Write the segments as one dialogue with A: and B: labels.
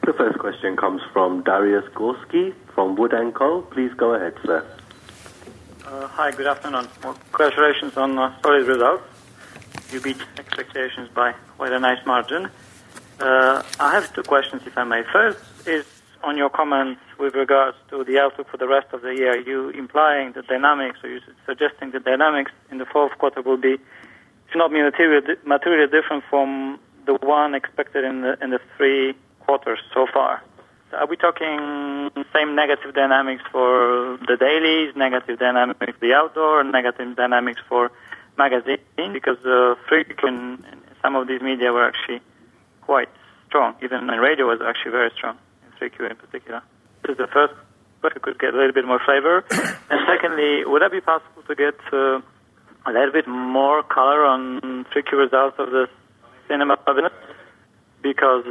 A: The first question comes from Darius Gorski from Wood & Co. Please go ahead, sir.
B: Hi, good afternoon. Well, congratulations on solid results. You beat expectations by quite a nice margin. I have two questions, if I may. First is on your comments with regards to the outlook for the rest of the year. You implying the dynamics, or you suggesting the dynamics in the fourth quarter will be, if not materially different from the one expected in the three quarters so far. So are we talking same negative dynamics for the dailies, negative dynamics for the outdoor, and negative dynamics for magazine? Because the frequent in some of these media were actually quite strong. Even radio was actually very strong, in 3Q in particular. This is the first, but we could get a little bit more flavor. And secondly, would it be possible to get a little bit more color on 3Q results of the cinema business? Because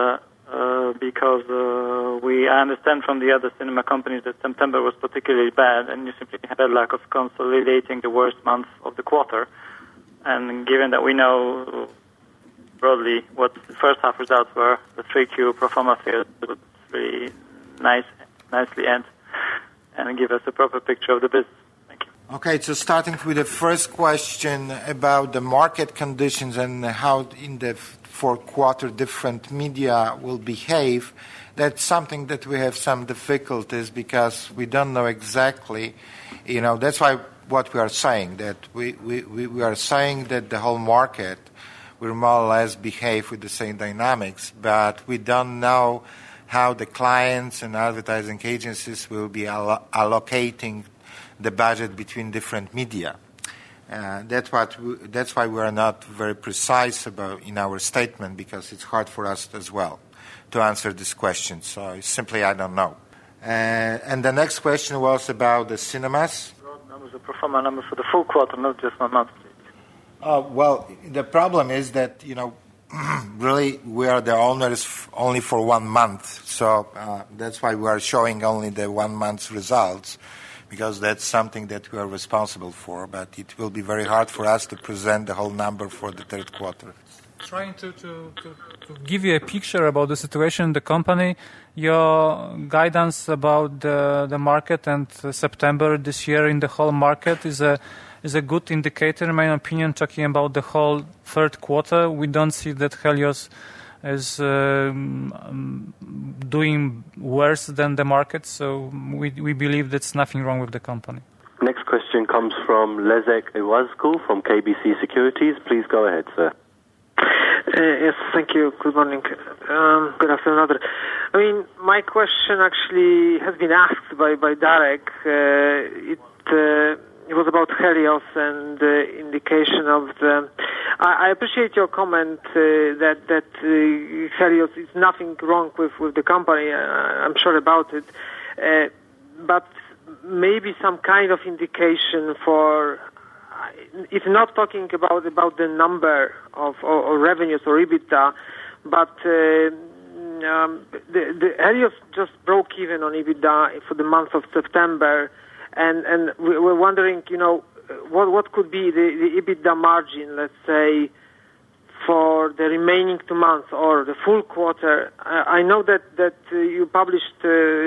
B: I understand from the other cinema companies that September was particularly bad, and you simply had a lack of consolidating the worst month of the quarter. And given that we know broadly what the first half results were, the 3Q pro forma figures would really nicely end and give us a proper picture of the business. Thank you.
C: Okay, so starting with the first question about the market conditions and how in the fourth quarter different media will behave, that's something that we have some difficulties because we don't know exactly. That's why what we are saying, that we are saying that the whole market will more or less behave with the same dynamics, but we don't know how the clients and advertising agencies will be allocating the budget between different media. That's why we are not very precise about in our statement, because it's hard for us as well to answer this question. So simply I don't know. And the next question was about the cinemas.
B: Numbers, the pro forma number for the full quarter, not just 1 month.
C: Well, the problem is that really we are the owners only for 1 month, so that's why we are showing only the 1 month's results, because that's something that we are responsible for, but it will be very hard for us to present the whole number for the third quarter.
D: Trying to give you a picture about the situation in the company, your guidance about the market and September this year in the whole market is a good indicator, in my opinion, talking about the whole third quarter. We don't see that Helios is doing worse than the market, so we believe there's nothing wrong with the company.
A: Next question comes from Leszek Iwaszku from KBC Securities. Please go ahead, sir.
E: Yes, thank you. Good morning. Good afternoon. I mean, my question actually has been asked by Darek. It was about Helios and the indication of the... I appreciate your comment that Helios is nothing wrong with the company. I'm sure about it. But maybe some kind of indication for... If not talking about the number of or revenues or EBITDA, but the Helios just broke even on EBITDA for the month of September, and we're wondering, what could be the EBITDA margin, let's say, for the remaining 2 months or the full quarter. I know that you published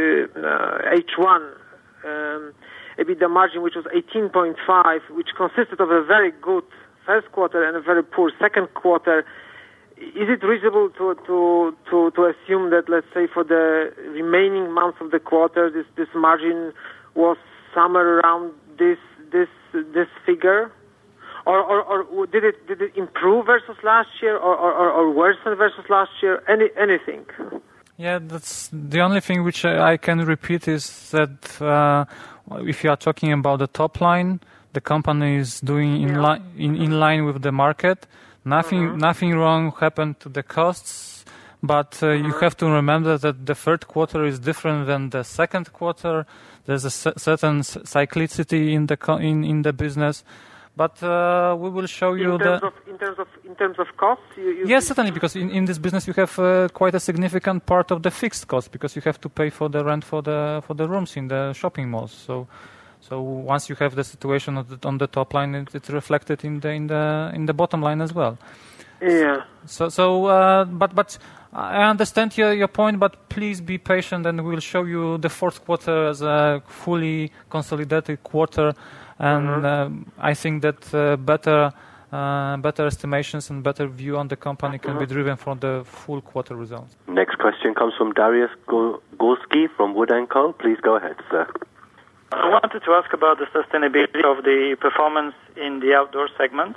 E: H1 EBITDA margin, which was 18.5, which consisted of a very good first quarter and a very poor second quarter. Is it reasonable to assume that, let's say, for the remaining months of the quarter, this margin was somewhere around this figure, or did it improve versus last year, or worsen versus last year? Anything?
D: Yeah, that's the only thing which I can repeat is that if you are talking about the top line, the company is doing in line with the market. Nothing wrong happened to the costs, but you have to remember that the third quarter is different than the second quarter. There's a certain cyclicity in the business. But we will show you
E: in terms of costs.
D: Yes, certainly, because in this business you have quite a significant part of the fixed cost, because you have to pay for the rent for the rooms in the shopping malls. So once you have the situation on the top line, it's reflected in the bottom line as well.
E: Yeah.
D: But I understand your point, but please be patient, and we'll show you the fourth quarter as a fully consolidated quarter. And I think that better estimations and better view on the company can be driven from the full quarter results.
A: Next question comes from Darius Gorski from Wood & Co. Please go ahead, sir.
B: I wanted to ask about the sustainability of the performance in the outdoor segment.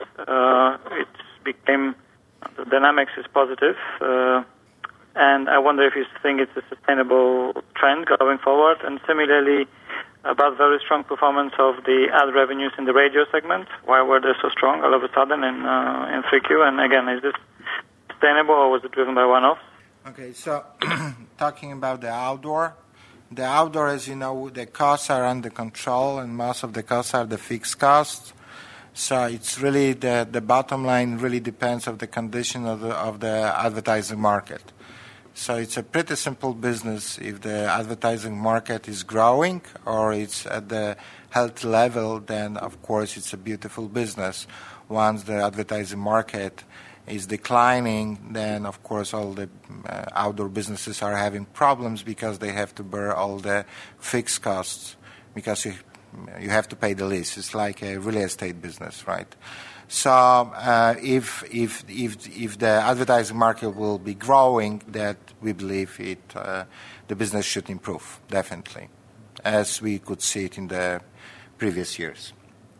B: The dynamics is positive, and I wonder if you think it's a sustainable trend going forward, and similarly about very strong performance of the ad revenues in the radio segment. Why were they so strong all of a sudden in 3Q? And again, is this sustainable or was it driven by one-offs?
C: Okay, so talking about the outdoor, as you know, the costs are under control, and most of the costs are the fixed costs. So it's really the bottom line really depends on the condition of the advertising market. So it's a pretty simple business. If the advertising market is growing or it's at the healthy level, then of course it's a beautiful business. Once the advertising market is declining, then of course all the outdoor businesses are having problems because they have to bear all the fixed costs because you have to pay the lease. It's like a real estate business, right? So if the advertising market will be growing, that we believe the business should improve, definitely, as we could see it in the previous years.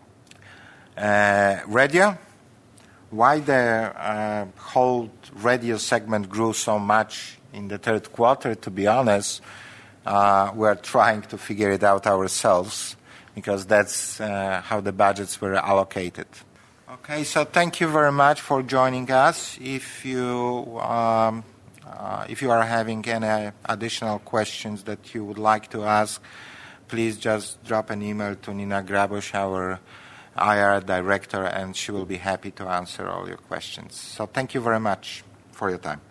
C: Radio, why the whole radio segment grew so much in the third quarter, to be honest, we're trying to figure it out ourselves because that's how the budgets were allocated. Okay, so thank you very much for joining us. If you are having any additional questions that you would like to ask, please just drop an email to Nina Grabush, our IR director, and she will be happy to answer all your questions. So thank you very much for your time.